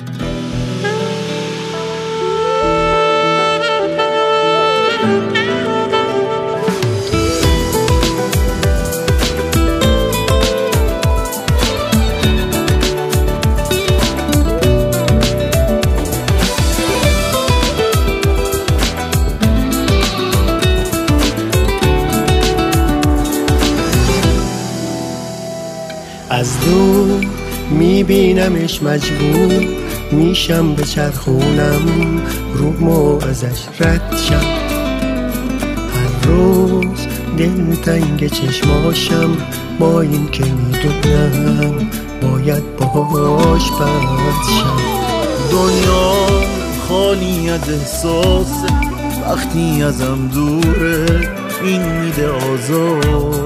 از دور میبینمش مجبور میشم به چرخونم رومو ازش رد شم. هر روز دلتنگ چشماشم با این که میدونم باید باهاش بد شم. دنیا خالی از احساس وقتی ازم دوره، این میده آزار.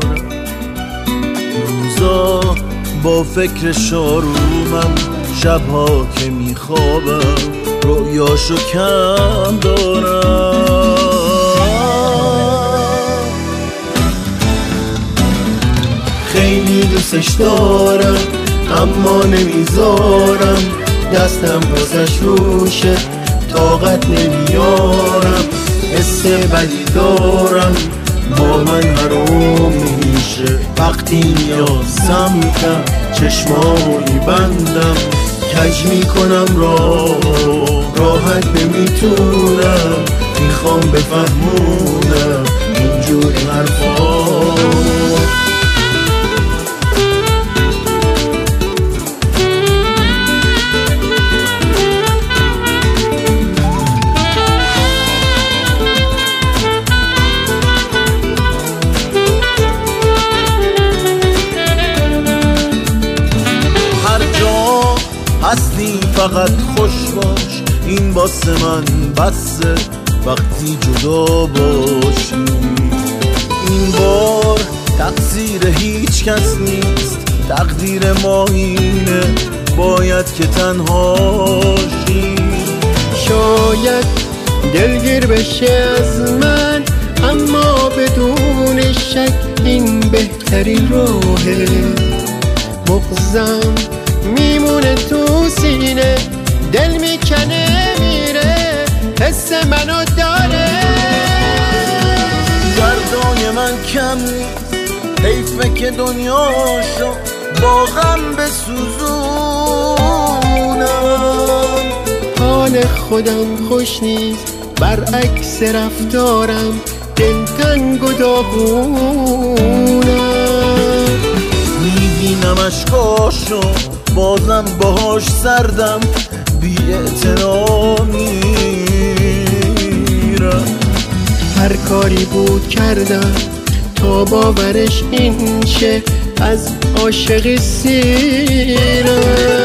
روزا با فکر شارومم، شبها که میخوابم رویاشو کم دارم. خیلی دوستش دارم اما نمیذارم، دستم واسش روشه طاقت نمیارم. حس بدی دارم با من حروم میشه، وقتی میاد سمتم چشمامو میبندم. کج میکنم راحت نمیتونم، میخوام بفهمونم اینجوری حرفا. هستی فقط خوش باش، این واسه من بسه وقتی جدا باشی. این بار تقصیر هیچ کس نیست، تقدیر ما اینه باید که تنهاشی. شاید دلگیر بشه از من اما بدون شک این بهترین راهه. مغزم میمونه تو سینه، دل میکنه میره، حس منو داره. گردای من کم نیست، حیفه که دنیاشو با غم بسوزونم. حال خودم خوش نیست، برعکس رفتارم دلتنگ و داغونم. میبینم اشکاشو بازم باهاش سردم، بی اعتنا میرم. هر کاری بود کردم تا باورش این شه، از عاشقی سیرم.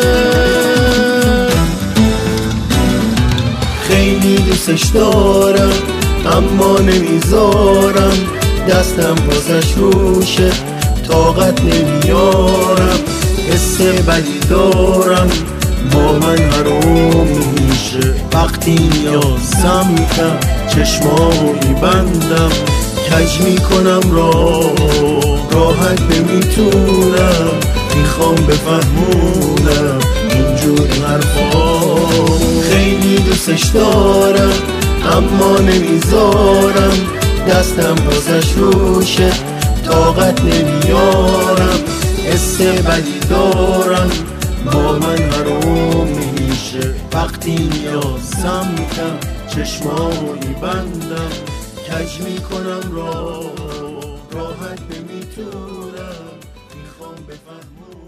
خیلی دوستش دارم اما نمیذارم، دستم واسش روشه طاقت نمیارم. حس بدی دارم با من حروم میشه، وقتی میاد سمتم چشمامو میبندم. کج میکنم راحت نمیتونم، میخوام بفهمونم اینجوری حرفا. خیلی دوستش دارم اما نمیذارم، دستم واسش روشه طاقت نمیارم. حس بدی دارم با من حروم میشه، وقتی میاد سمتم چشمامو میبندم. کج میکنم راحت نمیتونم، میخوام بفهمونم.